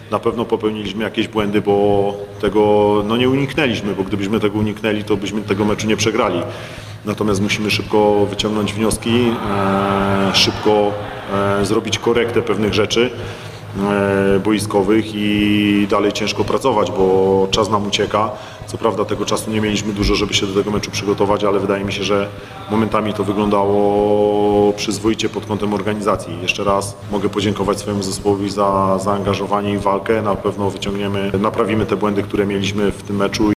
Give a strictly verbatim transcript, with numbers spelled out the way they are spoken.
na pewno popełniliśmy jakieś błędy, bo tego no, nie uniknęliśmy, bo gdybyśmy tego uniknęli, to byśmy tego meczu nie przegrali. Natomiast musimy szybko wyciągnąć wnioski, e, szybko e, zrobić korektę pewnych rzeczy e, boiskowych i dalej ciężko pracować, bo czas nam ucieka. Co prawda tego czasu nie mieliśmy dużo, żeby się do tego meczu przygotować, ale wydaje mi się, że momentami to wyglądało przyzwoicie pod kątem organizacji. Jeszcze raz mogę podziękować swojemu zespołowi za zaangażowanie i walkę. Na pewno wyciągniemy, naprawimy te błędy, które mieliśmy w tym meczu.